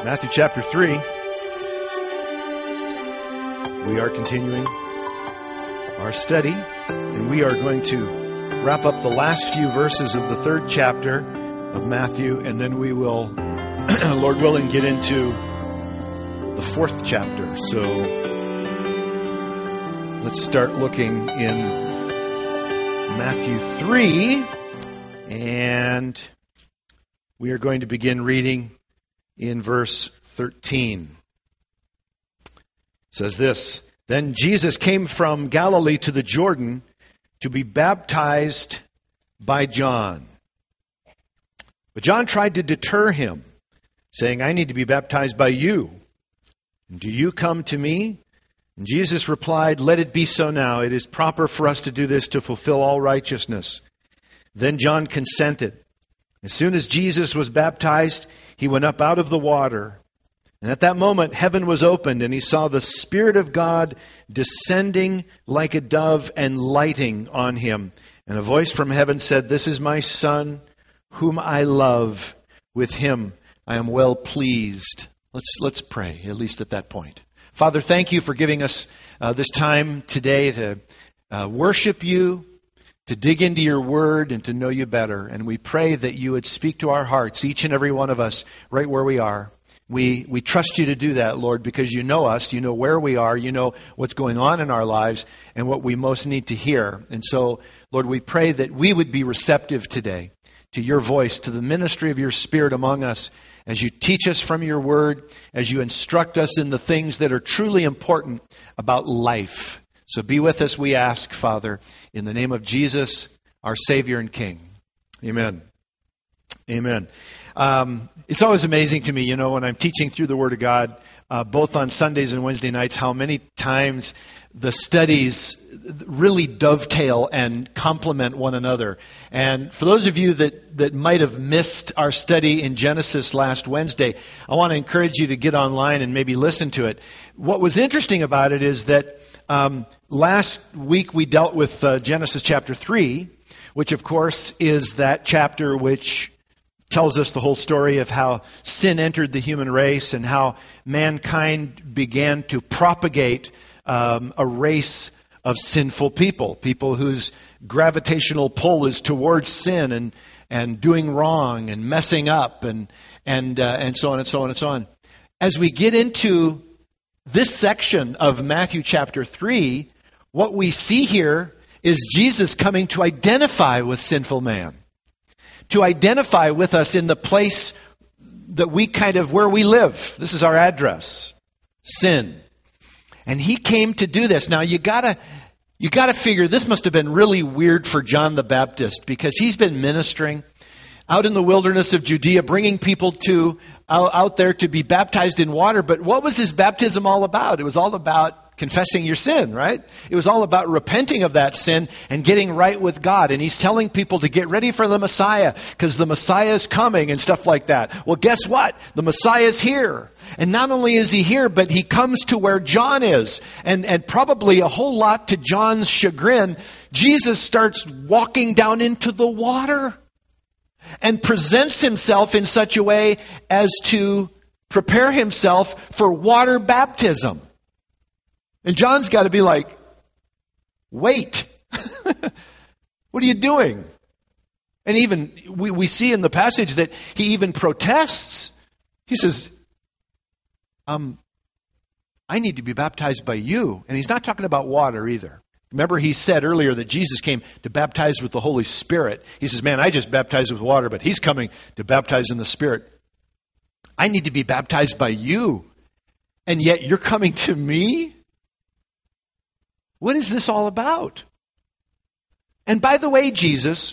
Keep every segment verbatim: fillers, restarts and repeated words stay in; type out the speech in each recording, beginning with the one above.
Matthew chapter three. We are continuing our study, and we are going to wrap up the last few verses of the third chapter of Matthew, and then we will, Lord willing, get into the fourth chapter. So let's start looking in Matthew three, and we are going to begin reading in verse thirteen. It says this: Then Jesus came from Galilee to the Jordan to be baptized by John. But John tried to deter him, saying, I need to be baptized by you. And do you come to me? And Jesus replied, Let it be so now. It is proper for us to do this to fulfill all righteousness. Then John consented. As soon as Jesus was baptized, he went up out of the water. And at that moment, heaven was opened, and he saw the Spirit of God descending like a dove and lighting on him. And a voice from heaven said, This is my Son, whom I love. With him I am well pleased. Let's, let's pray, at least at that point. Father, thank you for giving us uh, this time today to uh, worship you, to dig into your word, and to know you better. And we pray that you would speak to our hearts, each and every one of us, right where we are. We we trust you to do that, Lord, because you know us, you know where we are, you know what's going on in our lives, and what we most need to hear. And so, Lord, we pray that we would be receptive today to your voice, to the ministry of your Spirit among us, as you teach us from your word, as you instruct us in the things that are truly important about life. So be with us, we ask, Father, in the name of Jesus, our Savior and King. Amen. Amen. Um, it's always amazing to me, you know, when I'm teaching through the Word of God, uh, both on Sundays and Wednesday nights, how many times the studies really dovetail and complement one another. And for those of you that, that might have missed our study in Genesis last Wednesday, I want to encourage you to get online and maybe listen to it. What was interesting about it is that um, last week we dealt with uh, Genesis chapter three, which of course is that chapter which tells us the whole story of how sin entered the human race and how mankind began to propagate um, a race of sinful people, people whose gravitational pull is towards sin and and doing wrong and messing up and and uh, and so on and so on and so on. As we get into this section of Matthew chapter three, what we see here is Jesus coming to identify with sinful man, to identify with us in the place that we kind of, where we live. This is our address, sin. And he came to do this. Now you gotta, you gotta figure this must have been really weird for John the Baptist, because he's been ministering out in the wilderness of Judea, bringing people to out, out there to be baptized in water. But what was his baptism all about? It was all about confessing your sin, right? It was all about repenting of that sin and getting right with God. And he's telling people to get ready for the Messiah, because the Messiah is coming and stuff like that. Well, guess what? The Messiah is here. And not only is he here, but he comes to where John is. And, and probably a whole lot to John's chagrin, Jesus starts walking down into the water and presents himself in such a way as to prepare himself for water baptism. And John's got to be like, wait, what are you doing? And even we, we see in the passage that he even protests. He says, um, I need to be baptized by you. And he's not talking about water either. Remember, he said earlier that Jesus came to baptize with the Holy Spirit. He says, man, I just baptize with water, but he's coming to baptize in the Spirit. I need to be baptized by you. And yet you're coming to me? What is this all about? And by the way, Jesus,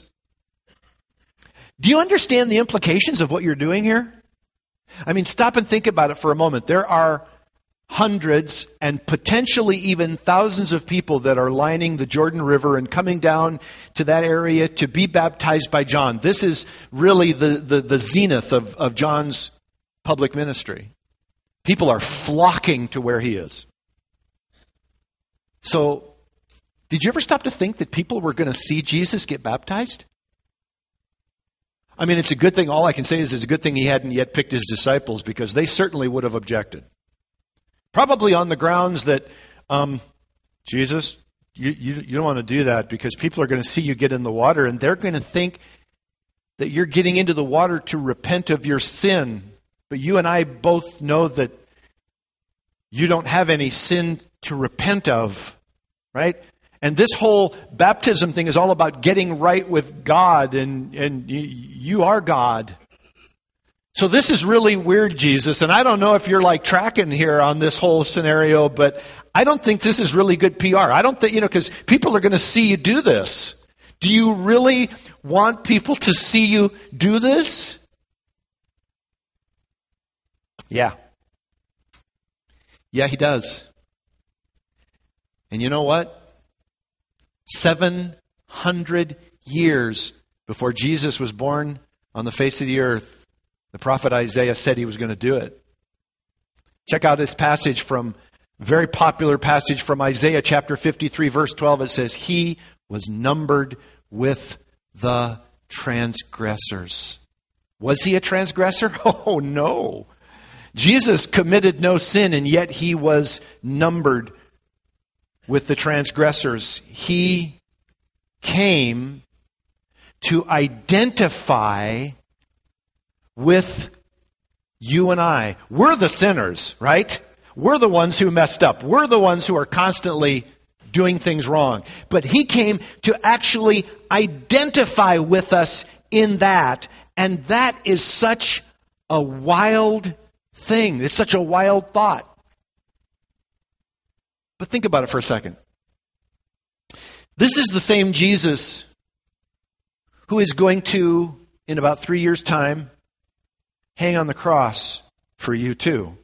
do you understand the implications of what you're doing here? I mean, stop and think about it for a moment. There are hundreds and potentially even thousands of people that are lining the Jordan River and coming down to that area to be baptized by John. This is really the, the, the zenith of, of John's public ministry. People are flocking to where he is. So, did you ever stop to think that people were going to see Jesus get baptized? I mean, it's a good thing. All I can say is it's a good thing he hadn't yet picked his disciples, because they certainly would have objected. Probably on the grounds that, um, Jesus, you, you, you don't want to do that because people are going to see you get in the water and they're going to think that you're getting into the water to repent of your sin. But you and I both know that you don't have any sin to repent of, right? And this whole baptism thing is all about getting right with God, and, and you, you are God. So this is really weird, Jesus, and I don't know if you're like tracking here on this whole scenario, but I don't think this is really good P R. I don't think, you know, because people are going to see you do this. Do you really want people to see you do this? Yeah. Yeah, he does. And you know what? seven hundred years before Jesus was born on the face of the earth, the prophet Isaiah said he was going to do it. Check out this passage from, very popular passage from Isaiah chapter fifty-three, verse twelve. It says, he was numbered with the transgressors. Was he a transgressor? Oh, no. Jesus committed no sin, and yet he was numbered with the transgressors. He came to identify with you and I. We're the sinners, right? We're the ones who messed up. We're the ones who are constantly doing things wrong. But he came to actually identify with us in that. And that is such a wild thing. It's such a wild thought. But think about it for a second. This is the same Jesus who is going to, in about three years' time, hang on the cross for you too.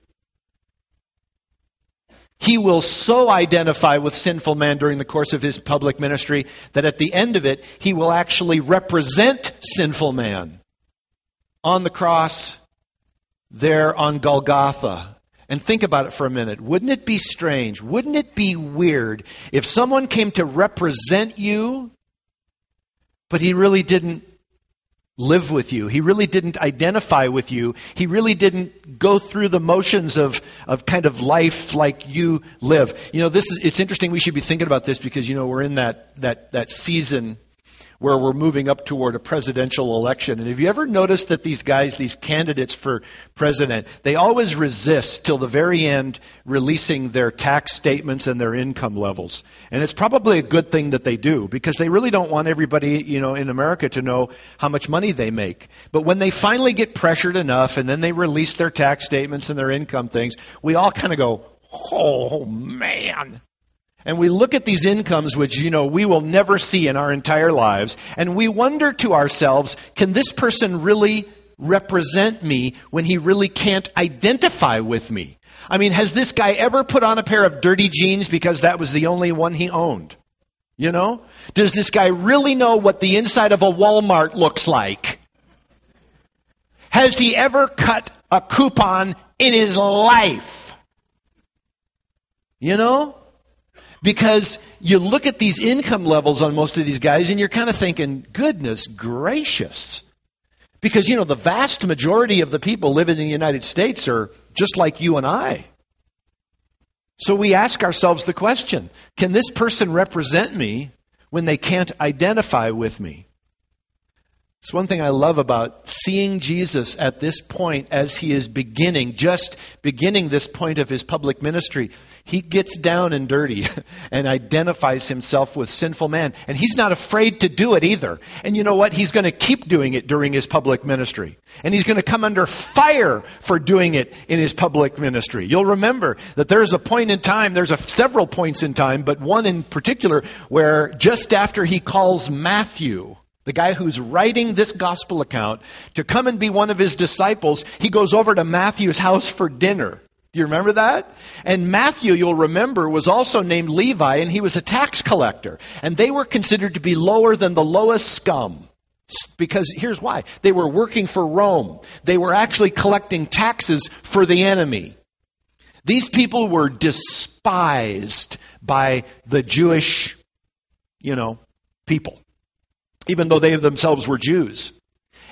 He will so identify with sinful man during the course of his public ministry that at the end of it, he will actually represent sinful man on the cross there on Golgotha. And think about it for a minute. Wouldn't it be strange? Wouldn't it be weird if someone came to represent you, but he really didn't live with you? He really didn't identify with you. He really didn't go through the motions of, of kind of life like you live. You know, this is, it's interesting. We should be thinking about this because, you know, we're in that, that, that season where we're moving up toward a presidential election. And have you ever noticed that these guys, these candidates for president, they always resist till the very end releasing their tax statements and their income levels? And it's probably a good thing that they do, because they really don't want everybody, you know, in America to know how much money they make. But when they finally get pressured enough and then they release their tax statements and their income things, we all kind of go, oh man. And we look at these incomes, which, you know, we will never see in our entire lives, and we wonder to ourselves, can this person really represent me when he really can't identify with me? I mean, has this guy ever put on a pair of dirty jeans because that was the only one he owned? You know? Does this guy really know what the inside of a Walmart looks like? Has he ever cut a coupon in his life? You know? Because you look at these income levels on most of these guys and you're kind of thinking, goodness gracious. Because, you know, the vast majority of the people living in the United States are just like you and I. So we ask ourselves the question, can this person represent me when they can't identify with me? It's one thing I love about seeing Jesus at this point as he is beginning, just beginning this point of his public ministry. He gets down and dirty and identifies himself with sinful man. And he's not afraid to do it either. And you know what? He's going to keep doing it during his public ministry. And he's going to come under fire for doing it in his public ministry. You'll remember that there's a point in time, there's a, several points in time, but one in particular where just after he calls Matthew, the guy who's writing this gospel account, to come and be one of his disciples, he goes over to Matthew's house for dinner. Do you remember that? And Matthew, you'll remember, was also named Levi, and he was a tax collector. And they were considered to be lower than the lowest scum. Because here's why. They were working for Rome. They were actually collecting taxes for the enemy. These people were despised by the Jewish, you know, people, even though they themselves were Jews.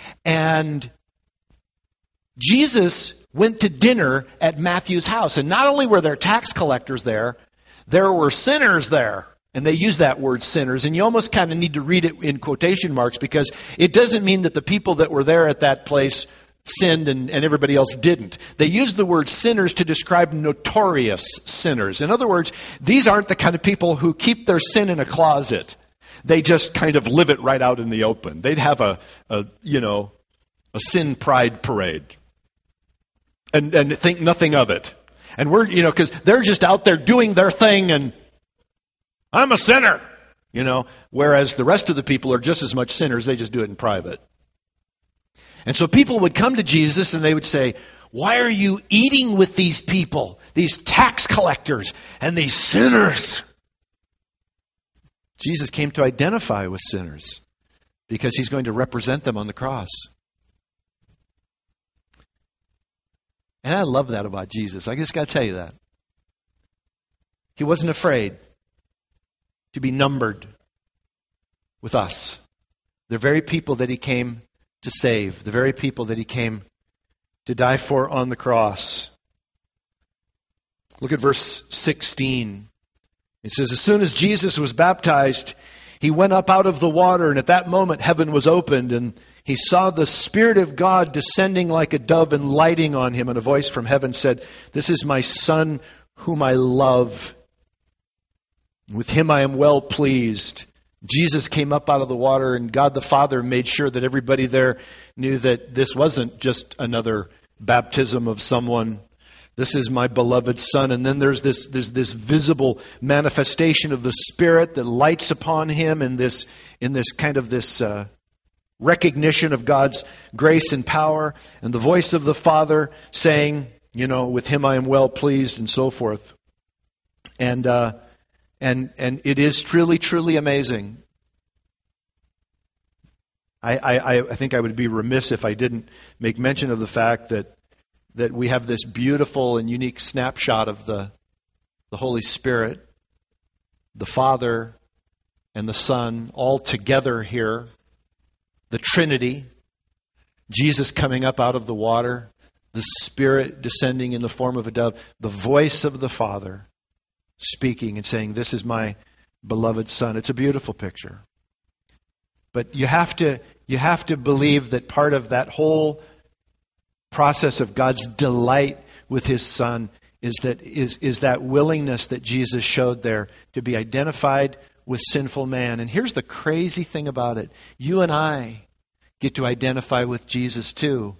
And Jesus went to dinner at Matthew's house. And not only were there tax collectors there, there were sinners there. And they use that word sinners. And you almost kind of need to read it in quotation marks, because it doesn't mean that the people that were there at that place sinned and, and everybody else didn't. They use the word sinners to describe notorious sinners. In other words, these aren't the kind of people who keep their sin in a closet. They just kind of live it right out in the open. They'd have a, a you know, a sin pride parade and, and think nothing of it. And we're, you know, because they're just out there doing their thing and I'm a sinner, you know, whereas the rest of the people are just as much sinners. They just do it in private. And so people would come to Jesus and they would say, why are you eating with these people, these tax collectors and these sinners? Jesus came to identify with sinners because he's going to represent them on the cross. And I love that about Jesus. I just got to tell you that. He wasn't afraid to be numbered with us. The very people that he came to save, the very people that he came to die for on the cross. Look at verse sixteen. It says, as soon as Jesus was baptized, he went up out of the water, and at that moment heaven was opened, and he saw the Spirit of God descending like a dove and lighting on him, and a voice from heaven said, this is my Son whom I love. With him I am well pleased. Jesus came up out of the water, and God the Father made sure that everybody there knew that this wasn't just another baptism of someone. This is my beloved Son. And then there's this, this, this visible manifestation of the Spirit that lights upon him in this, in this kind of this uh, recognition of God's grace and power. And the voice of the Father saying, you know, with him I am well pleased, and so forth. And uh, and and it is truly, truly amazing. I, I, I think I would be remiss if I didn't make mention of the fact that that we have this beautiful and unique snapshot of the, the Holy Spirit, the Father and the Son, all together here. The Trinity, Jesus coming up out of the water, the Spirit descending in the form of a dove, the voice of the Father speaking and saying, this is my beloved Son. It's a beautiful picture. But you have to, you have to believe that part of that whole process of God's delight with his Son is that is is that willingness that Jesus showed there to be identified with sinful man. And here's the crazy thing about it. You and I get to identify with Jesus too.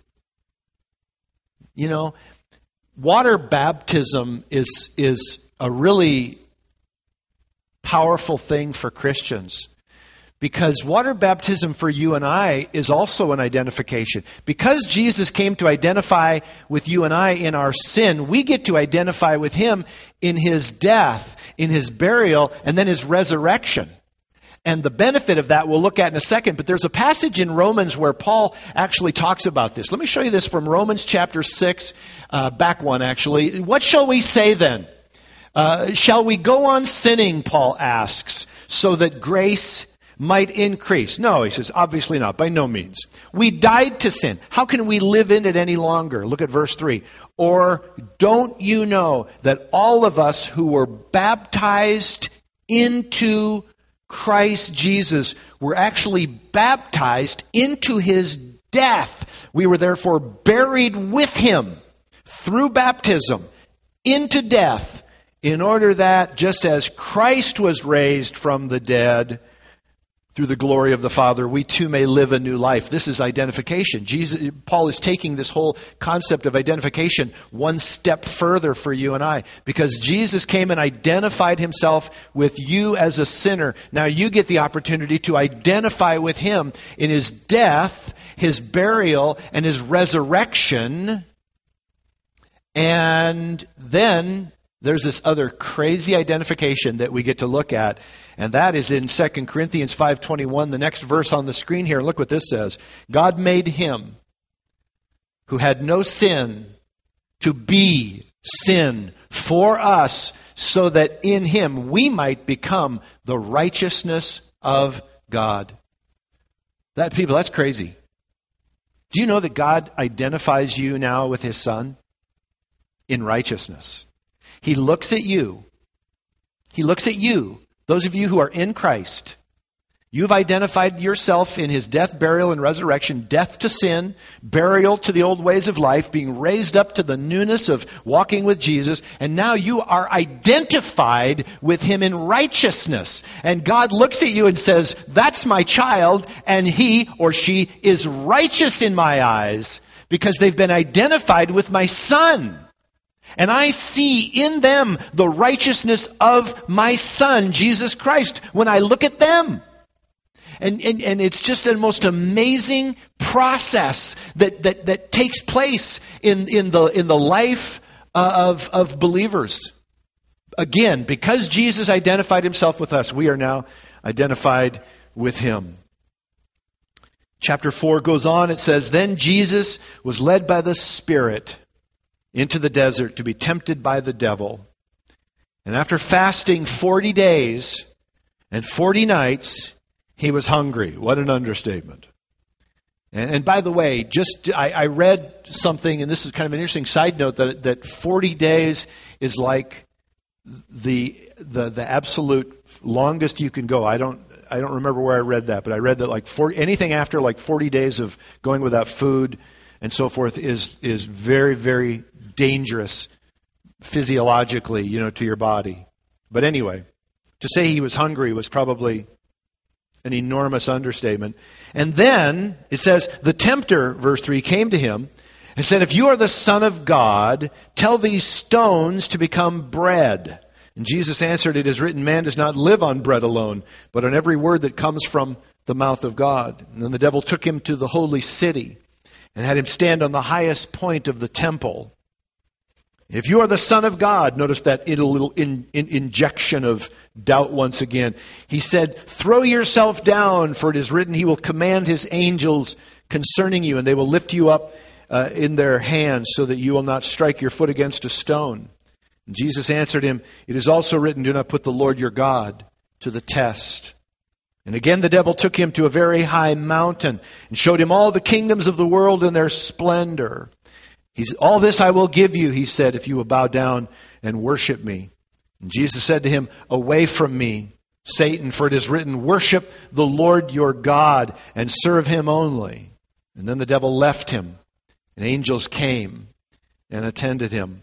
You know, water baptism is is a really powerful thing for Christians. Because water baptism for you and I is also an identification. Because Jesus came to identify with you and I in our sin, we get to identify with him in his death, in his burial, and then his resurrection. And the benefit of that we'll look at in a second. But there's a passage in Romans where Paul actually talks about this. Let me show you this from Romans chapter six, uh, back one actually. What shall we say then? Uh, shall we go on sinning, Paul asks, so that grace might increase? No, he says, obviously not, by no means. We died to sin. How can we live in it any longer? Look at verse three. Or don't you know that all of us who were baptized into Christ Jesus were actually baptized into his death? We were therefore buried with him through baptism into death, in order that just as Christ was raised from the dead through the glory of the Father, we too may live a new life. This is identification. Jesus, Paul is taking this whole concept of identification one step further for you and I. Because Jesus came and identified himself with you as a sinner. Now you get the opportunity to identify with him in his death, his burial, and his resurrection. And then there's this other crazy identification that we get to look at, and that is in Second Corinthians five twenty-one, the next verse on the screen here. Look what this says. God made him who had no sin to be sin for us, so that in him we might become the righteousness of God. That, people, that's crazy. Do you know that God identifies you now with His Son? In righteousness. He looks at you. He looks at you, those of you who are in Christ. You've identified yourself in His death, burial, and resurrection, death to sin, burial to the old ways of life, being raised up to the newness of walking with Jesus, and now you are identified with Him in righteousness. And God looks at you and says, that's my child, and he or she is righteous in my eyes because they've been identified with my Son. And I see in them the righteousness of my Son, Jesus Christ, when I look at them. And, and, and it's just a most amazing process that, that, that takes place in, in, the, in the life uh, of, of believers. Again, because Jesus identified Himself with us, we are now identified with Him. Chapter four goes on, it says, Then Jesus was led by the Spirit into the desert to be tempted by the devil. And after fasting forty days and forty nights, He was hungry. What an understatement. And, and by the way, just I, I read something, and this is kind of an interesting side note, that, that forty days is like the, the the absolute longest you can go. I don't I don't remember where I read that, but I read that like forty, anything after like forty days of going without food and so forth is is very, very dangerous physiologically, you know, to your body. But anyway, to say He was hungry was probably an enormous understatement. And then it says, the tempter, verse three, came to Him and said, If you are the Son of God, tell these stones to become bread. And Jesus answered, It is written, man does not live on bread alone, but on every word that comes from the mouth of God. And then the devil took Him to the holy city and had Him stand on the highest point of the temple. If you are the Son of God, notice that little in, in, injection of doubt once again. He said, Throw yourself down, for it is written, He will command His angels concerning you, and they will lift you up uh, in their hands so that you will not strike your foot against a stone. And Jesus answered him, It is also written, Do not put the Lord your God to the test. And again the devil took Him to a very high mountain and showed Him all the kingdoms of the world and their splendor. He's, all this I will give you, He said, if you will bow down and worship me. And Jesus said to him, Away from me, Satan, for it is written, Worship the Lord your God and serve Him only. And then the devil left him, and angels came and attended him.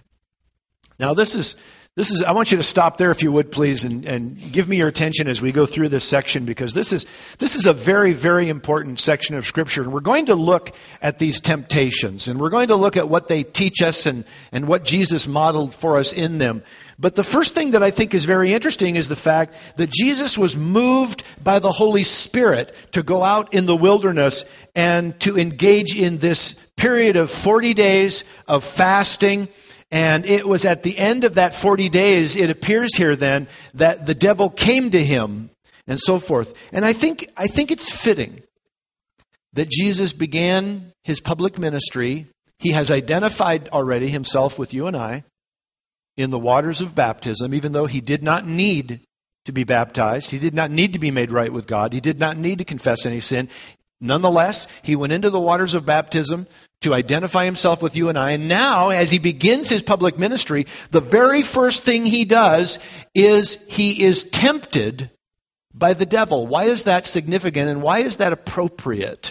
Now this is, this is, I want you to stop there if you would please and, and give me your attention as we go through this section, because this is, this is a very, very important section of Scripture. And we're going to look at these temptations, and we're going to look at what they teach us and, and what Jesus modeled for us in them. But the first thing that I think is very interesting is the fact that Jesus was moved by the Holy Spirit to go out in the wilderness and to engage in this period of forty days of fasting. And it was at the end of that forty days, it appears here then, that the devil came to him and so forth. And I think I think it's fitting that Jesus began His public ministry. He has identified already Himself with you and I in the waters of baptism, even though He did not need to be baptized. He did not need to be made right with God. He did not need to confess any sin. Nonetheless, He went into the waters of baptism to identify Himself with you and I. And now, as He begins His public ministry, the very first thing He does is He is tempted by the devil. Why is that significant, and why is that appropriate?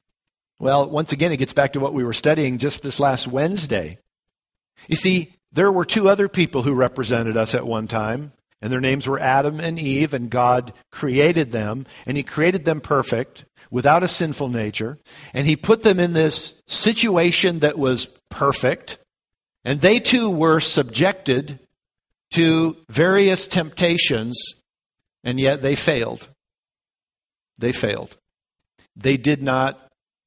Well, once again, it gets back to what we were studying just this last Wednesday. You see, there were two other people who represented us at one time, and their names were Adam and Eve, and God created them, and He created them perfect, without a sinful nature, and He put them in this situation that was perfect, and they too were subjected to various temptations, and yet they failed. They failed. They did not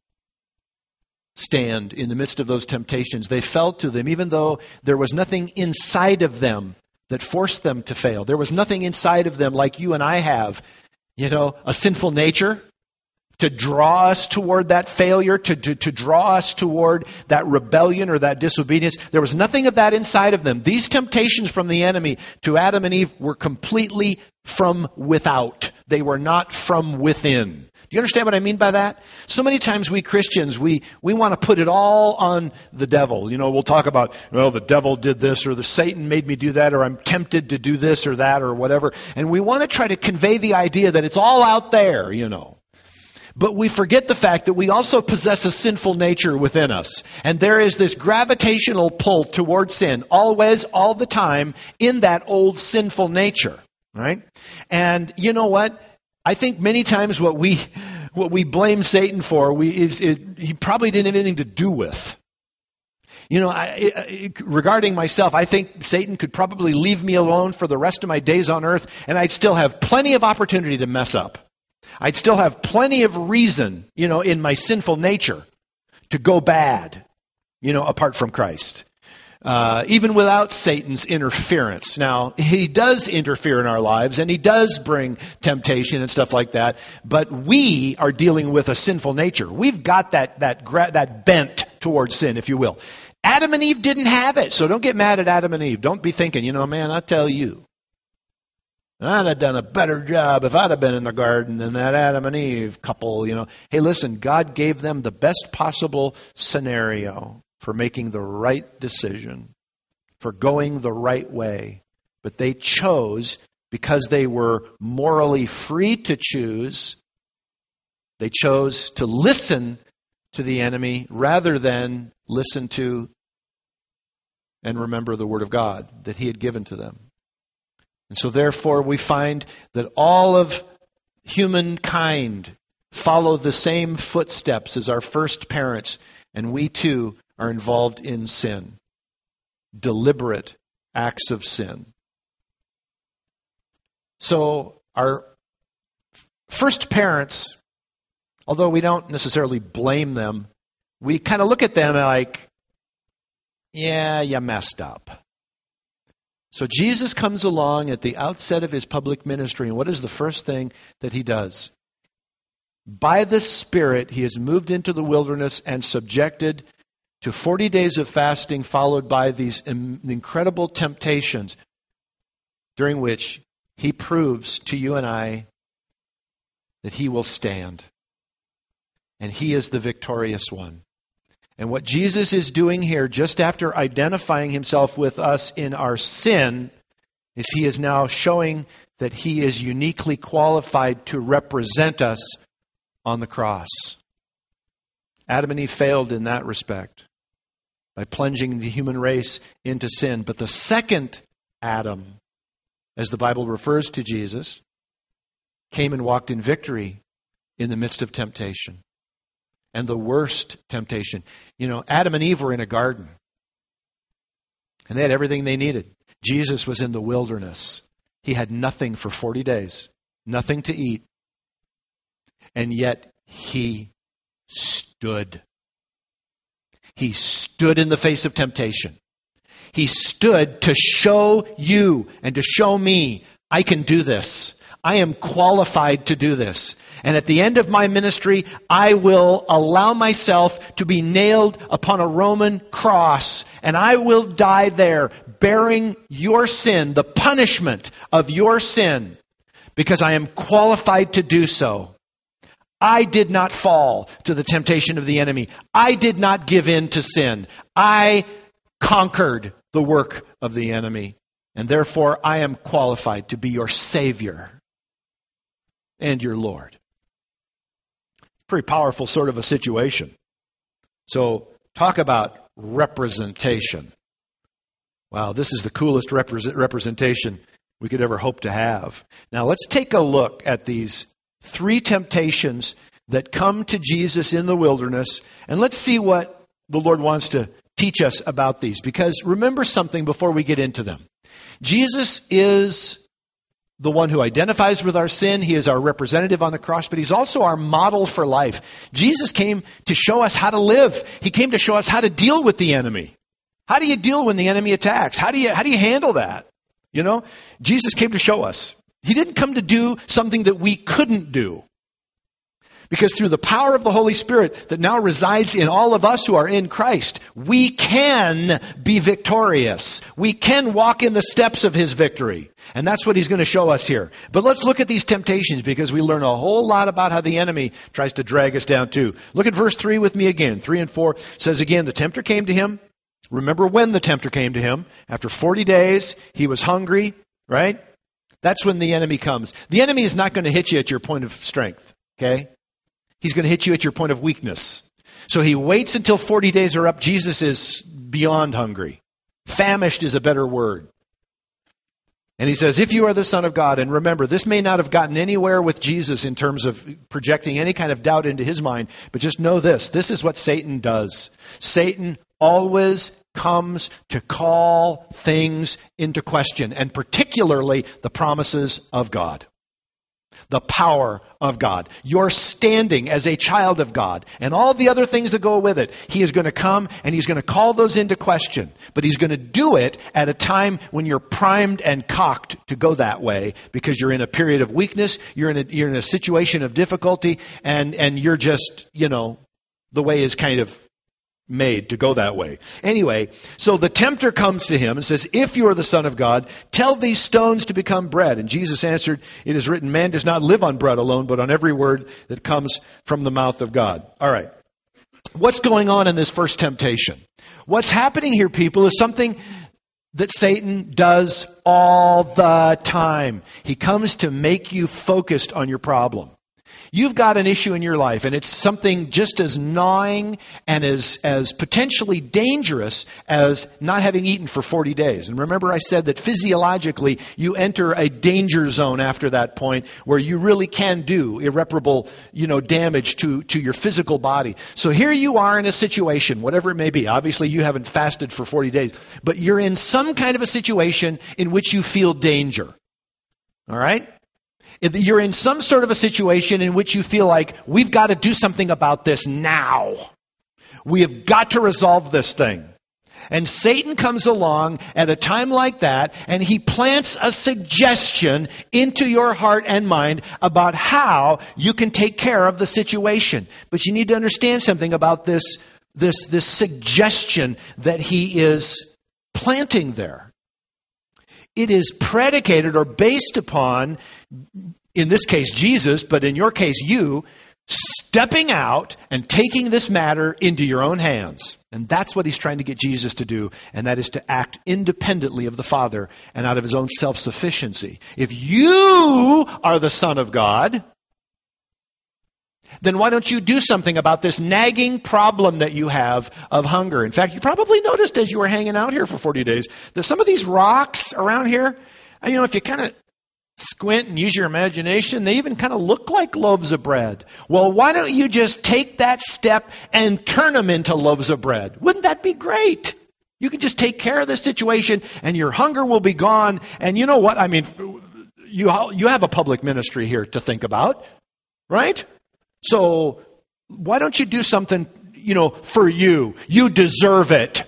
stand in the midst of those temptations. They fell to them, even though there was nothing inside of them that forced them to fail. There was nothing inside of them like you and I have, you know, a sinful nature, to draw us toward that failure, to, to, to draw us toward that rebellion or that disobedience. There was nothing of that inside of them. These temptations from the enemy to Adam and Eve were completely from without. They were not from within. Do you understand what I mean by that? So many times we Christians, we, we want to put it all on the devil. You know, we'll talk about, well, the devil did this, or the Satan made me do that, or I'm tempted to do this or that, or whatever. And we want to try to convey the idea that it's all out there, you know. But we forget the fact that we also possess a sinful nature within us. And there is this gravitational pull toward sin, always, all the time, in that old sinful nature. Right? And you know what? I think many times what we what we blame Satan for, we is it, he probably didn't have anything to do with. You know, I, I, regarding myself, I think Satan could probably leave me alone for the rest of my days on earth, and I'd still have plenty of opportunity to mess up. I'd still have plenty of reason, you know, in my sinful nature to go bad, you know, apart from Christ. Uh, even without Satan's interference. Now, he does interfere in our lives, and he does bring temptation and stuff like that, but we are dealing with a sinful nature. We've got that that gra- that bent towards sin, if you will. Adam and Eve didn't have it, so don't get mad at Adam and Eve. Don't be thinking, you know, man, I tell you, I'd have done a better job if I'd have been in the garden than that Adam and Eve couple, you know. Hey, listen, God gave them the best possible scenario for making the right decision, for going the right way. But they chose, because they were morally free to choose, they chose to listen to the enemy rather than listen to and remember the Word of God that He had given to them. And so therefore we find that all of humankind follow the same footsteps as our first parents, and we too are involved in sin, deliberate acts of sin. So our first parents, although we don't necessarily blame them, we kind of look at them like, yeah, you messed up. So Jesus comes along at the outset of His public ministry, and what is the first thing that He does? By the Spirit, He is moved into the wilderness and subjected to forty days of fasting, followed by these incredible temptations, during which He proves to you and I that He will stand. And He is the victorious one. And what Jesus is doing here, just after identifying Himself with us in our sin, is He is now showing that He is uniquely qualified to represent us on the cross. Adam and Eve failed in that respect by plunging the human race into sin. But the second Adam, as the Bible refers to Jesus, came and walked in victory in the midst of temptation. And the worst temptation. You know, Adam and Eve were in a garden. And they had everything they needed. Jesus was in the wilderness. He had nothing for forty days. Nothing to eat. And yet He stood. He stood in the face of temptation. He stood to show you and to show me, I can do this. I am qualified to do this. And at the end of my ministry, I will allow myself to be nailed upon a Roman cross, and I will die there bearing your sin, the punishment of your sin, because I am qualified to do so. I did not fall to the temptation of the enemy. I did not give in to sin. I conquered the work of the enemy. And therefore, I am qualified to be your Savior and your Lord. Pretty powerful sort of a situation. So, talk about representation. Wow, this is the coolest repre- representation we could ever hope to have. Now, let's take a look at these three temptations that come to Jesus in the wilderness, and let's see what the Lord wants to teach us about these. Because remember something before we get into them. Jesus is the one who identifies with our sin. He is our representative on the cross, but He's also our model for life. Jesus came to show us how to live. He came to show us how to deal with the enemy. How do you deal when the enemy attacks? How do you, how do you handle that? You know, Jesus came to show us. He didn't come to do something that we couldn't do. Because through the power of the Holy Spirit that now resides in all of us who are in Christ, we can be victorious. We can walk in the steps of His victory. And that's what He's going to show us here. But let's look at these temptations because we learn a whole lot about how the enemy tries to drag us down too. Look at verse three with me again. three and four says again, the tempter came to him. Remember when the tempter came to him. After forty days, he was hungry, right? That's when the enemy comes. The enemy is not going to hit you at your point of strength, okay? He's going to hit you at your point of weakness. So he waits until forty days are up. Jesus is beyond hungry. Famished is a better word. And he says, if you are the Son of God, and remember, this may not have gotten anywhere with Jesus in terms of projecting any kind of doubt into his mind, but just know this. This is what Satan does. Satan always comes to call things into question, and particularly the promises of God. The power of God. Your standing as a child of God and all the other things that go with it. He is going to come and He's going to call those into question. But He's going to do it at a time when you're primed and cocked to go that way because you're in a period of weakness, you're in a, you're in a situation of difficulty, and, and you're just, you know, the way is kind of made to go that way. Anyway, so the tempter comes to him and says, if you are the Son of God, tell these stones to become bread. And Jesus answered, it is written, man does not live on bread alone, but on every word that comes from the mouth of God. All right. What's going on in this first temptation? What's happening here, people, is something that Satan does all the time. He comes to make you focused on your problem. You've got an issue in your life, and it's something just as gnawing and as, as potentially dangerous as not having eaten for forty days. And remember I said that physiologically you enter a danger zone after that point where you really can do irreparable, you know, damage to, to your physical body. So here you are in a situation, whatever it may be. Obviously you haven't fasted for forty days, but you're in some kind of a situation in which you feel danger. All right? You're in some sort of a situation in which you feel like, we've got to do something about this now. We have got to resolve this thing. And Satan comes along at a time like that, and he plants a suggestion into your heart and mind about how you can take care of the situation. But you need to understand something about this, this, this suggestion that he is planting there. It is predicated or based upon, in this case Jesus, but in your case you, stepping out and taking this matter into your own hands. And that's what he's trying to get Jesus to do, and that is to act independently of the Father and out of his own self-sufficiency. If you are the Son of God, then why don't you do something about this nagging problem that you have of hunger? In fact, you probably noticed as you were hanging out here for forty days that some of these rocks around here, you know, if you kind of squint and use your imagination, they even kind of look like loaves of bread. Well, why don't you just take that step and turn them into loaves of bread? Wouldn't that be great? You can just take care of this situation and your hunger will be gone. And you know what? I mean, you, you have a public ministry here to think about, right? So why don't you do something, you know, for you? You deserve it.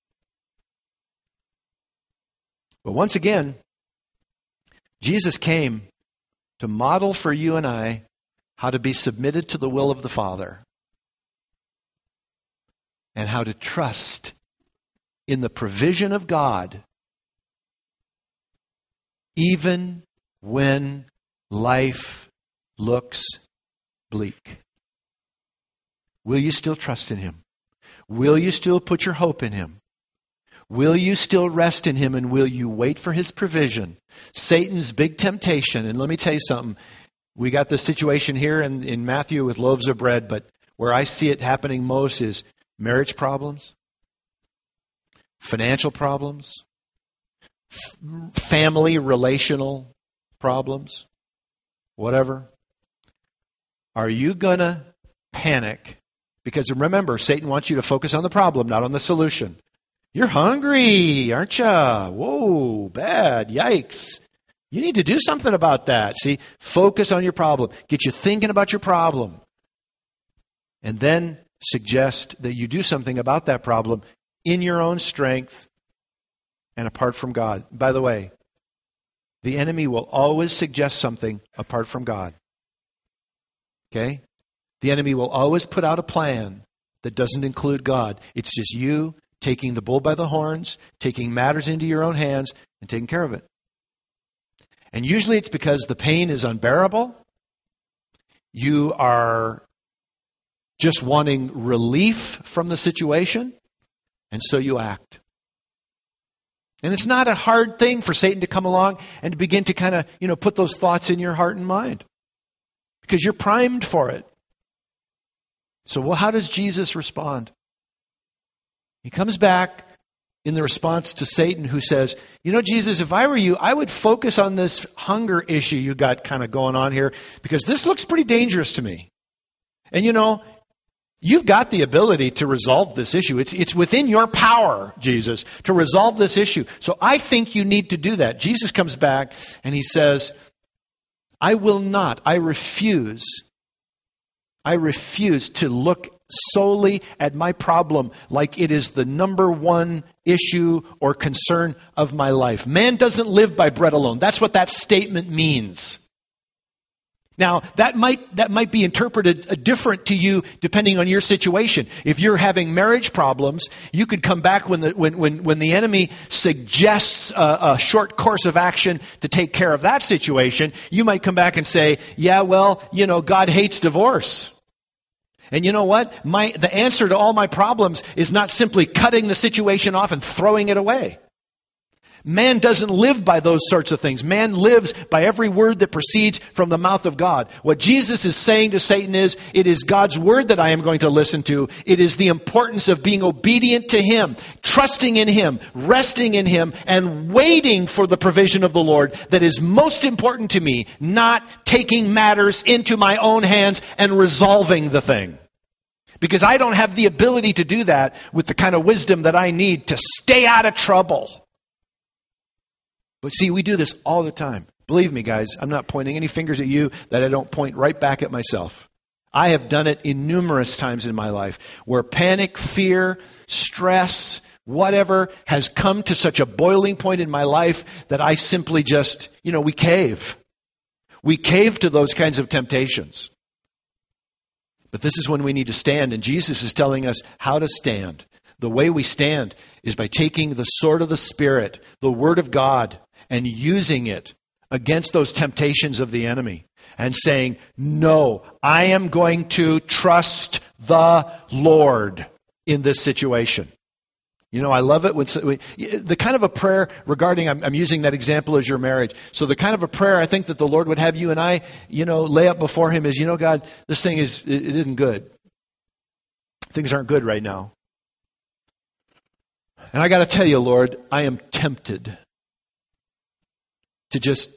But once again, Jesus came to model for you and I how to be submitted to the will of the Father and how to trust in the provision of God even when life looks bleak. Will you still trust in Him? Will you still put your hope in Him? Will you still rest in Him, and will you wait for His provision? Satan's big temptation, and let me tell you something, we got this situation here in, in Matthew with loaves of bread, but where I see it happening most is marriage problems, financial problems, f- family relational problems, whatever. Are you going to panic? Because remember, Satan wants you to focus on the problem, not on the solution. You're hungry, aren't you? Whoa, bad, yikes. You need to do something about that. See, focus on your problem. Get you thinking about your problem. And then suggest that you do something about that problem in your own strength and apart from God. By the way, the enemy will always suggest something apart from God. Okay? The enemy will always put out a plan that doesn't include God. It's just you taking the bull by the horns, taking matters into your own hands, and taking care of it. And usually it's because the pain is unbearable. You are just wanting relief from the situation, and so you act. And it's not a hard thing for Satan to come along and to begin to kind of, you know, put those thoughts in your heart and mind, because you're primed for it. So, well, how does Jesus respond? He comes back in the response to Satan, who says, you know, Jesus, if I were you, I would focus on this hunger issue you got kind of going on here, because this looks pretty dangerous to me. And, you know, you've got the ability to resolve this issue. It's, it's within your power, Jesus, to resolve this issue. So I think you need to do that. Jesus comes back and he says, I will not, I refuse, I refuse to look solely at my problem like it is the number one issue or concern of my life. Man doesn't live by bread alone. That's what that statement means. Now, that might that might be interpreted different to you depending on your situation. If you're having marriage problems, you could come back when the when when, when the enemy suggests a, a short course of action to take care of that situation. You might come back and say, "Yeah, well, you know, God hates divorce." And you know what? My the answer to all my problems is not simply cutting the situation off and throwing it away. Man doesn't live by those sorts of things. Man lives by every word that proceeds from the mouth of God. What Jesus is saying to Satan is, it is God's word that I am going to listen to. It is the importance of being obedient to Him, trusting in Him, resting in Him, and waiting for the provision of the Lord that is most important to me, not taking matters into my own hands and resolving the thing. Because I don't have the ability to do that with the kind of wisdom that I need to stay out of trouble. But see, we do this all the time. Believe me, guys, I'm not pointing any fingers at you that I don't point right back at myself. I have done it innumerous times in my life where panic, fear, stress, whatever has come to such a boiling point in my life that I simply just, you know, we cave. We cave to those kinds of temptations. But this is when we need to stand, and Jesus is telling us how to stand. The way we stand is by taking the sword of the Spirit, the Word of God, and using it against those temptations of the enemy and saying, no, I am going to trust the Lord in this situation. You know, I love it when the kind of a prayer regarding, I'm, I'm using that example as your marriage. So the kind of a prayer I think that the Lord would have you and I, you know, lay up before Him is, you know, God, this thing is, it, it isn't good. Things aren't good right now. And I got to tell you, Lord, I am tempted to just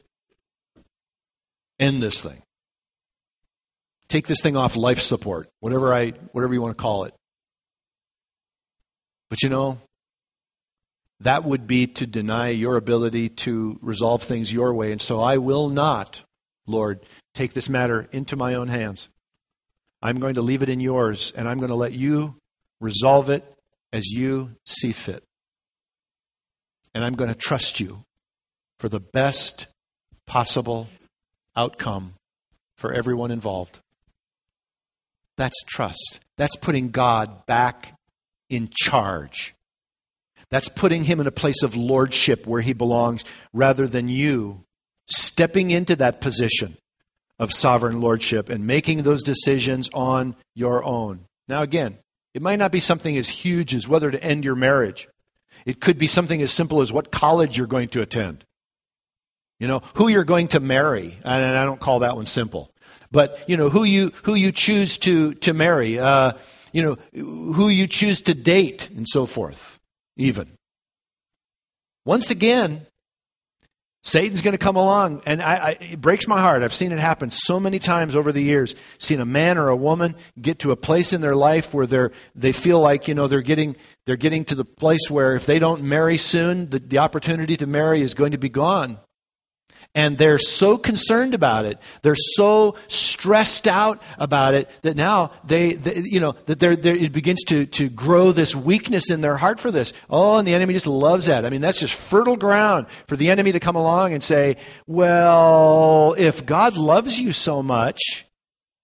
end this thing. Take this thing off life support, whatever I, whatever you want to call it. But you know, that would be to deny your ability to resolve things your way. And so I will not, Lord, take this matter into my own hands. I'm going to leave it in yours, and I'm going to let you resolve it as you see fit. And I'm going to trust you for the best possible outcome for everyone involved. That's trust. That's putting God back in charge. That's putting Him in a place of lordship where He belongs, rather than you stepping into that position of sovereign lordship and making those decisions on your own. Now again, it might not be something as huge as whether to end your marriage. It could be something as simple as what college you're going to attend. You know, who you're going to marry. And I don't call that one simple. But, you know, who you who you choose to, to marry. Uh, you know, who you choose to date and so forth, even. Once again, Satan's going to come along, and I, I, it breaks my heart. I've seen it happen so many times over the years. Seen a man or a woman get to a place in their life where they're they feel like, you know, they're getting they're getting to the place where if they don't marry soon, the, the opportunity to marry is going to be gone. And they're so concerned about it, they're so stressed out about it that now they, they you know, that they're, they're, it begins to to grow this weakness in their heart for this. Oh, and the enemy just loves that. I mean, that's just fertile ground for the enemy to come along and say, well, if God loves you so much,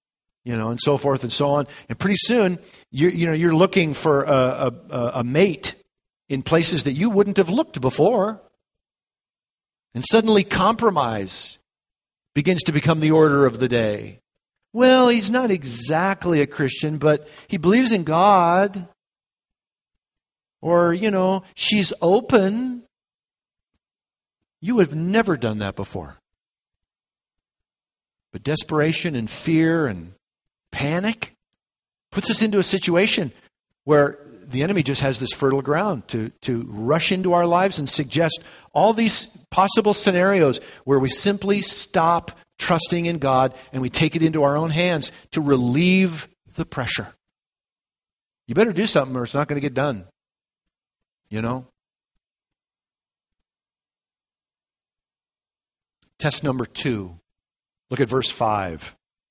you know, and so forth and so on. And pretty soon, you you know, you're looking for a, a, a mate in places that you wouldn't have looked before. And suddenly compromise begins to become the order of the day. Well, he's not exactly a Christian, but he believes in God. Or, you know, she's open. You would have never done that before. But desperation and fear and panic puts us into a situation where the enemy just has this fertile ground to, to rush into our lives and suggest all these possible scenarios where we simply stop trusting in God and we take it into our own hands to relieve the pressure. You better do something or it's not going to get done. You know? Test number two. Look at verse five.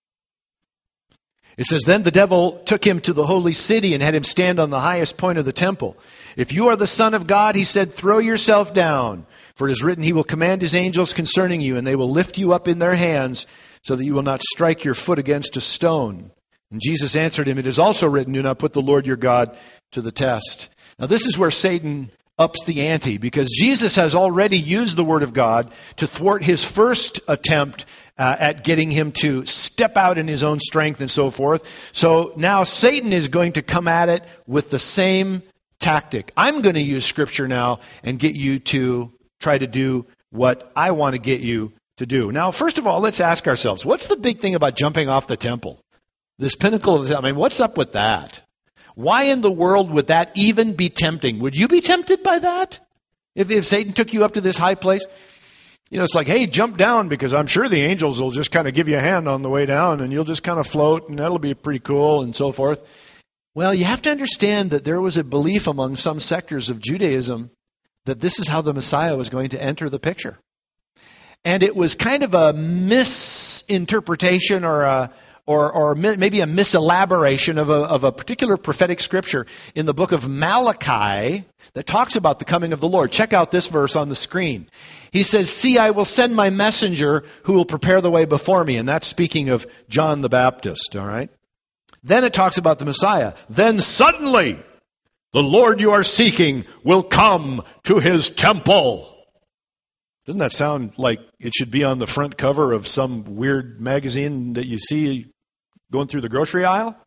It says, "Then the devil took him to the holy city and had him stand on the highest point of the temple. If you are the Son of God, he said, throw yourself down. For it is written, he will command his angels concerning you, and they will lift you up in their hands, so that you will not strike your foot against a stone. And Jesus answered him, it is also written, do not put the Lord your God to the test." Now this is where Satan ups the ante, because Jesus has already used the Word of God to thwart his first attempt Uh, at getting him to step out in his own strength and so forth. So now Satan is going to come at it with the same tactic. I'm going to use Scripture now and get you to try to do what I want to get you to do. Now, first of all, let's ask ourselves, what's the big thing about jumping off the temple? This pinnacle of the, I mean, what's up with that? Why in the world would that even be tempting? Would you be tempted by that? If, if Satan took you up to this high place? You know, it's like, hey, jump down, because I'm sure the angels will just kind of give you a hand on the way down and you'll just kind of float and that'll be pretty cool and so forth. Well, you have to understand that there was a belief among some sectors of Judaism that this is how the Messiah was going to enter the picture. And it was kind of a misinterpretation or a Or, or maybe a miselaboration of a, of a particular prophetic scripture in the book of Malachi that talks about the coming of the Lord. Check out this verse on the screen. He says, "See, I will send my messenger who will prepare the way before me." And that's speaking of John the Baptist, all right? Then it talks about the Messiah. "Then suddenly the Lord you are seeking will come to his temple." Doesn't that sound like it should be on the front cover of some weird magazine that you see going through the grocery aisle?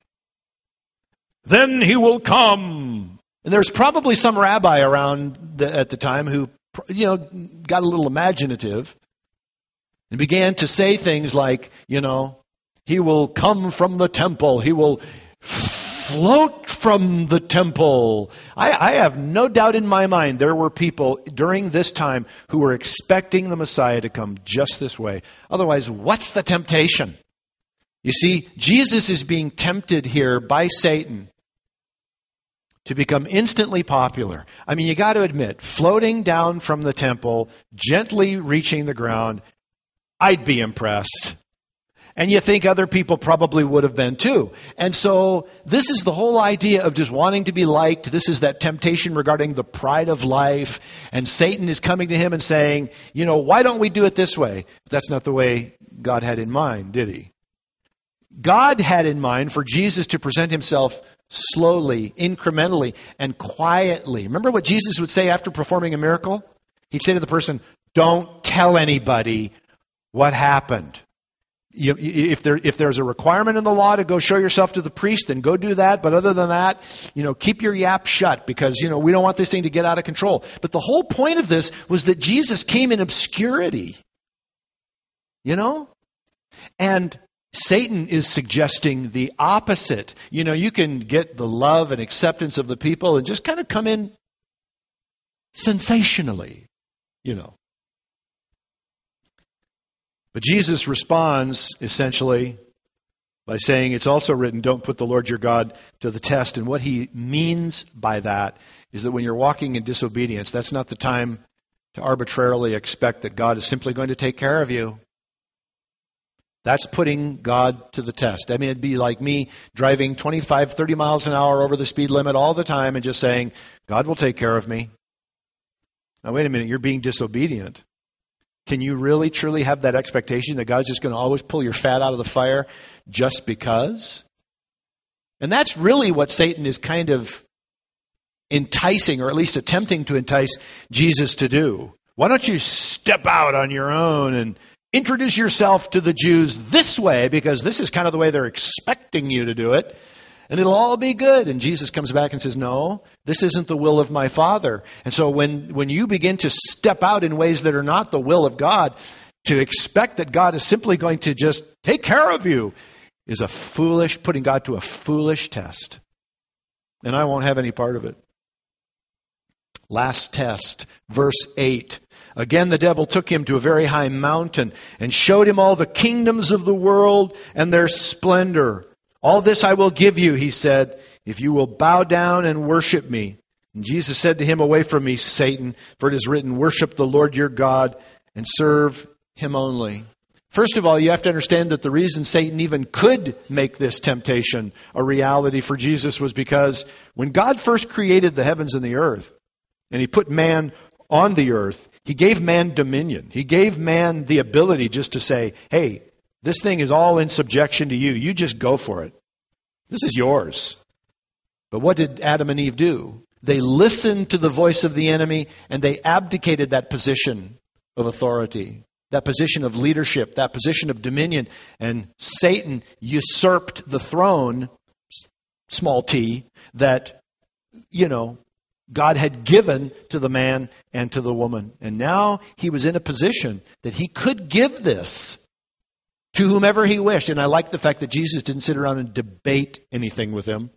"Then he will come." And there's probably some rabbi around the, at the time who, you know, got a little imaginative and began to say things like, you know, he will come from the temple. He will float from the temple. I, I have no doubt in my mind there were people during this time who were expecting the Messiah to come just this way. Otherwise, what's the temptation? You see, Jesus is being tempted here by Satan to become instantly popular. I mean, you got to admit, floating down from the temple, gently reaching the ground, I'd be impressed. And you think other people probably would have been too. And so this is the whole idea of just wanting to be liked. This is that temptation regarding the pride of life. And Satan is coming to him and saying, you know, why don't we do it this way? But that's not the way God had in mind, did he? God had in mind for Jesus to present himself slowly, incrementally, and quietly. Remember what Jesus would say after performing a miracle? He'd say to the person, don't tell anybody what happened. You, if there if there's a requirement in the law to go show yourself to the priest, then go do that. But other than that, you know, keep your yap shut, because, you know, we don't want this thing to get out of control. But the whole point of this was that Jesus came in obscurity. You know? And Satan is suggesting the opposite. You know, you can get the love and acceptance of the people and just kind of come in sensationally, you know. But Jesus responds essentially by saying it's also written, don't put the Lord your God to the test. And what he means by that is that when you're walking in disobedience, that's not the time to arbitrarily expect that God is simply going to take care of you. That's putting God to the test. I mean, it'd be like me driving twenty-five, thirty miles an hour over the speed limit all the time and just saying, God will take care of me. Now, wait a minute, you're being disobedient. Can you really, truly have that expectation that God's just going to always pull your fat out of the fire just because? And that's really what Satan is kind of enticing, or at least attempting to entice Jesus to do. Why don't you step out on your own and introduce yourself to the Jews this way, because this is kind of the way they're expecting you to do it, and it'll all be good. And Jesus comes back and says, no, this isn't the will of my Father. And so when, when you begin to step out in ways that are not the will of God, to expect that God is simply going to just take care of you is a foolish, putting God to a foolish test. And I won't have any part of it. Last test, verse eight. Again, the devil took him to a very high mountain and showed him all the kingdoms of the world and their splendor. All this I will give you, he said, if you will bow down and worship me. And Jesus said to him, away from me, Satan, for it is written, worship the Lord your God and serve him only. First of all, you have to understand that the reason Satan even could make this temptation a reality for Jesus was because when God first created the heavens and the earth, and he put man on the earth, he gave man dominion. He gave man the ability just to say, hey, this thing is all in subjection to you. You just go for it. This is yours. But what did Adam and Eve do? They listened to the voice of the enemy, and they abdicated that position of authority, that position of leadership, that position of dominion. And Satan usurped the throne, small t, that, you know, God had given to the man and to the woman. And now he was in a position that he could give this to whomever he wished. And I like the fact that Jesus didn't sit around and debate anything with him.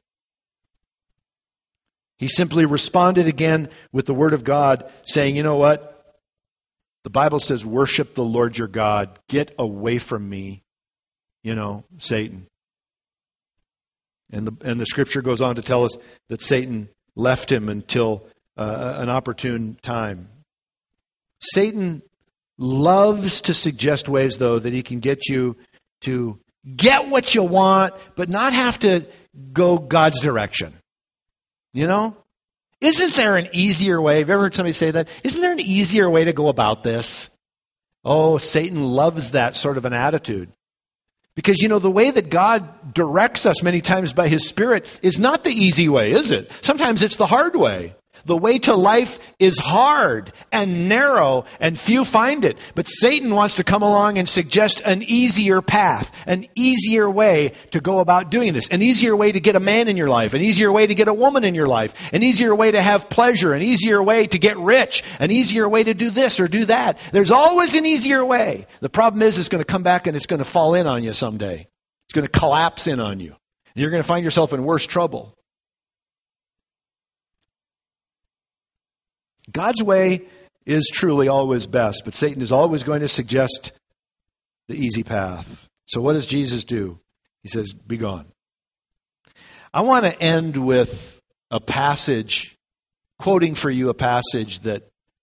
He simply responded again with the word of God, saying, you know what? The Bible says, worship the Lord your God. Get away from me, you know, Satan. And the, and the scripture goes on to tell us that Satan left him until uh, an opportune time. Satan loves to suggest ways, though, that he can get you to get what you want, but not have to go God's direction. You know? Isn't there an easier way? Have you ever heard somebody say that? Isn't there an easier way to go about this? Oh, Satan loves that sort of an attitude. Because, you know, the way that God directs us many times by His Spirit is not the easy way, is it? Sometimes it's the hard way. The way to life is hard and narrow, and few find it. But Satan wants to come along and suggest an easier path, an easier way to go about doing this, an easier way to get a man in your life, an easier way to get a woman in your life, an easier way to have pleasure, an easier way to get rich, an easier way to do this or do that. There's always an easier way. The problem is it's going to come back and it's going to fall in on you someday. It's going to collapse in on you. And you're going to find yourself in worse trouble. God's way is truly always best, but Satan is always going to suggest the easy path. So what does Jesus do? He says, be gone. I want to end with a passage, quoting for you a passage that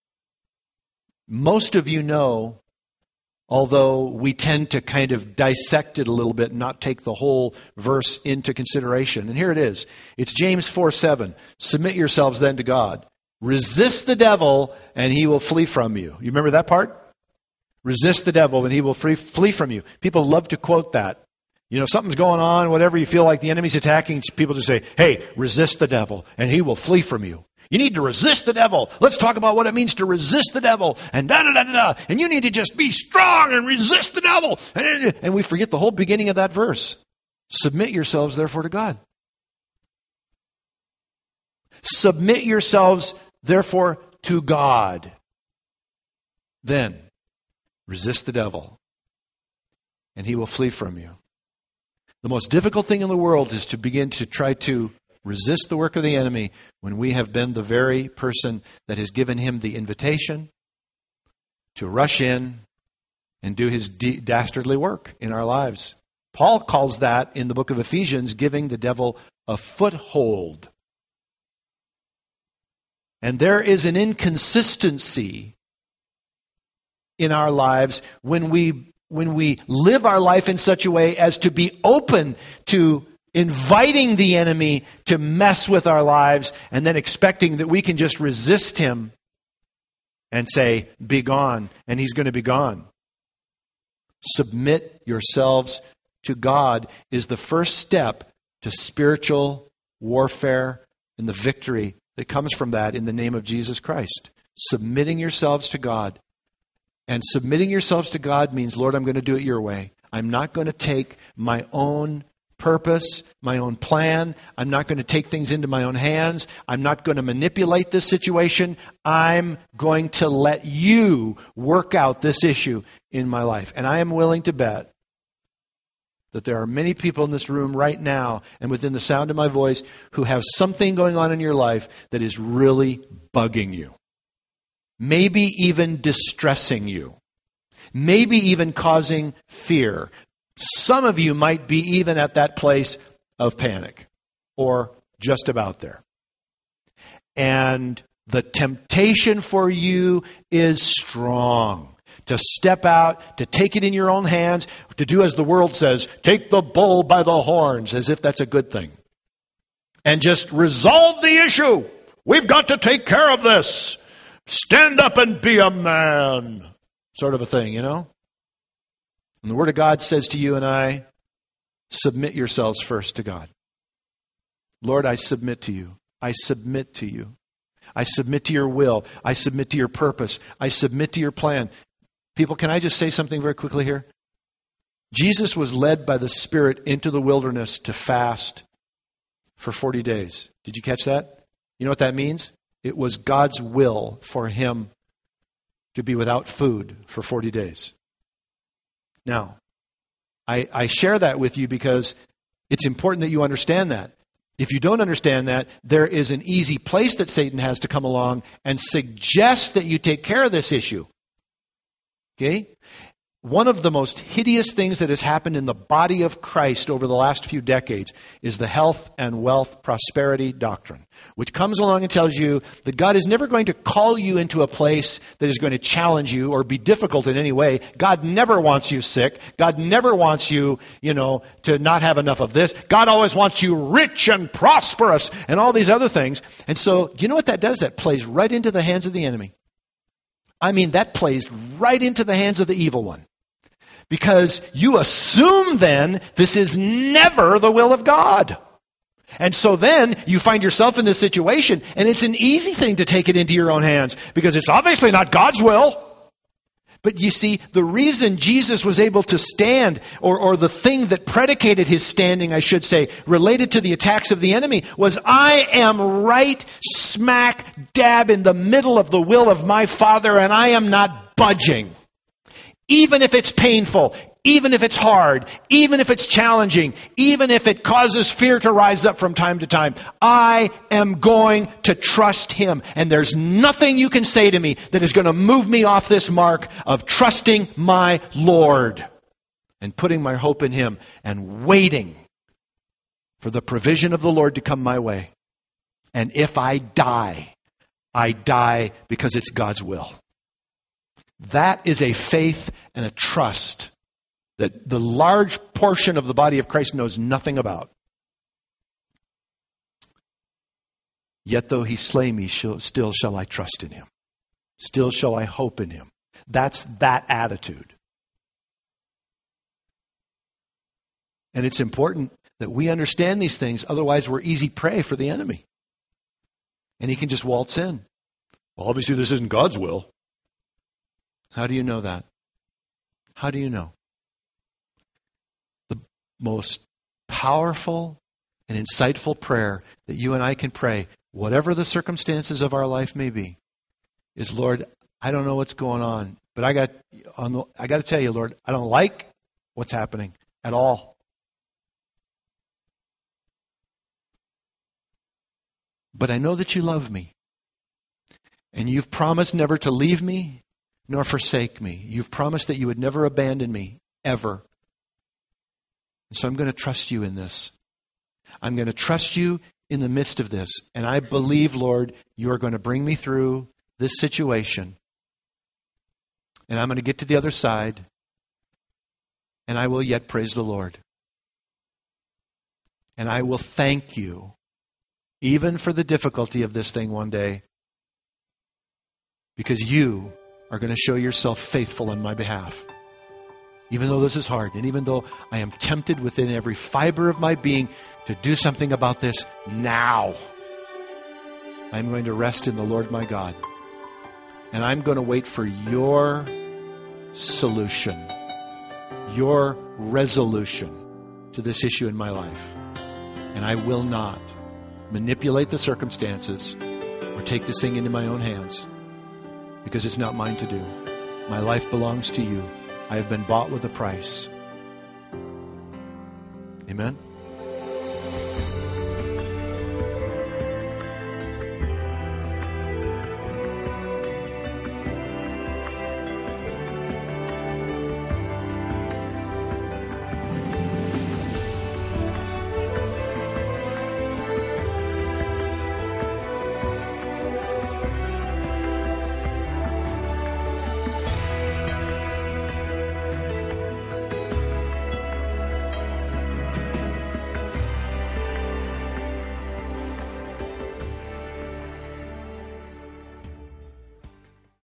most of you know, although we tend to kind of dissect it a little bit and not take the whole verse into consideration. And here it is. It's James four seven. Submit yourselves then to God. Resist the devil, and he will flee from you. You remember that part? Resist the devil, and he will free, flee from you. People love to quote that. You know, something's going on, whatever, you feel like the enemy's attacking, people just say, hey, resist the devil, and he will flee from you. You need to resist the devil. Let's talk about what it means to resist the devil, and da-da-da-da-da. And you need to just be strong and resist the devil. And, and we forget the whole beginning of that verse. Submit yourselves, therefore, to God. Submit yourselves, therefore, to God. Then, resist the devil, and he will flee from you. The most difficult thing in the world is to begin to try to resist the work of the enemy when we have been the very person that has given him the invitation to rush in and do his de- dastardly work in our lives. Paul calls that, in the book of Ephesians, giving the devil a foothold. And there is an inconsistency in our lives when we when we live our life in such a way as to be open to inviting the enemy to mess with our lives and then expecting that we can just resist him and say, be gone, and he's going to be gone. Submit yourselves to God is the first step to spiritual warfare and the victory that comes from that in the name of Jesus Christ. Submitting yourselves to God. And submitting yourselves to God means, Lord, I'm going to do it your way. I'm not going to take my own purpose, my own plan. I'm not going to take things into my own hands. I'm not going to manipulate this situation. I'm going to let you work out this issue in my life. And I am willing to bet that there are many people in this room right now and within the sound of my voice who have something going on in your life that is really bugging you. Maybe even distressing you. Maybe even causing fear. Some of you might be even at that place of panic or just about there. And the temptation for you is strong. To step out, to take it in your own hands, to do as the world says, take the bull by the horns, as if that's a good thing. And just resolve the issue. We've got to take care of this. Stand up and be a man. Sort of a thing, you know? And the Word of God says to you and I, submit yourselves first to God. Lord, I submit to you. I submit to you. I submit to your will. I submit to your purpose. I submit to your plan. People, can I just say something very quickly here? Jesus was led by the Spirit into the wilderness to fast for forty days. Did you catch that? You know what that means? It was God's will for him to be without food for forty days. Now, I, I share that with you because it's important that you understand that. If you don't understand that, there is an easy place that Satan has to come along and suggest that you take care of this issue. Okay? One of the most hideous things that has happened in the body of Christ over the last few decades is the health and wealth prosperity doctrine, which comes along and tells you that God is never going to call you into a place that is going to challenge you or be difficult in any way. God never wants you sick. God never wants you, you know, to not have enough of this. God always wants you rich and prosperous and all these other things. And so, do you know what that does? That plays right into the hands of the enemy. I mean, that plays right into the hands of the evil one. Because you assume then this is never the will of God. And so then you find yourself in this situation, and it's an easy thing to take it into your own hands because it's obviously not God's will. But you see, the reason Jesus was able to stand, or, or the thing that predicated his standing, I should say, related to the attacks of the enemy, was I am right smack dab in the middle of the will of my Father, and I am not budging. Even if it's painful, even if it's hard, even if it's challenging, even if it causes fear to rise up from time to time, I am going to trust him. And there's nothing you can say to me that is going to move me off this mark of trusting my Lord and putting my hope in him and waiting for the provision of the Lord to come my way. And if I die, I die because it's God's will. That is a faith and a trust that the large portion of the body of Christ knows nothing about. Yet though he slay me, still shall I trust in him. Still shall I hope in him. That's that attitude. And it's important that we understand these things. Otherwise, we're easy prey for the enemy. And he can just waltz in. Well, obviously, this isn't God's will. How do you know that? How do you know? The most powerful and insightful prayer that you and I can pray, whatever the circumstances of our life may be, is, Lord, I don't know what's going on, but I got on the, I got to tell you, Lord, I don't like what's happening at all. But I know that you love me. And you've promised never to leave me nor forsake me. You've promised that you would never abandon me, ever. And so I'm going to trust you in this. I'm going to trust you in the midst of this. And I believe, Lord, you are going to bring me through this situation. And I'm going to get to the other side. And I will yet praise the Lord. And I will thank you, even for the difficulty of this thing one day. because you are going to show yourself faithful on my behalf. Even though this is hard, and even though I am tempted within every fiber of my being to do something about this now, I'm going to rest in the Lord my God. And I'm going to wait for your solution, your resolution to this issue in my life. And I will not manipulate the circumstances or take this thing into my own hands, because it's not mine to do. My life belongs to you. I have been bought with a price. Amen.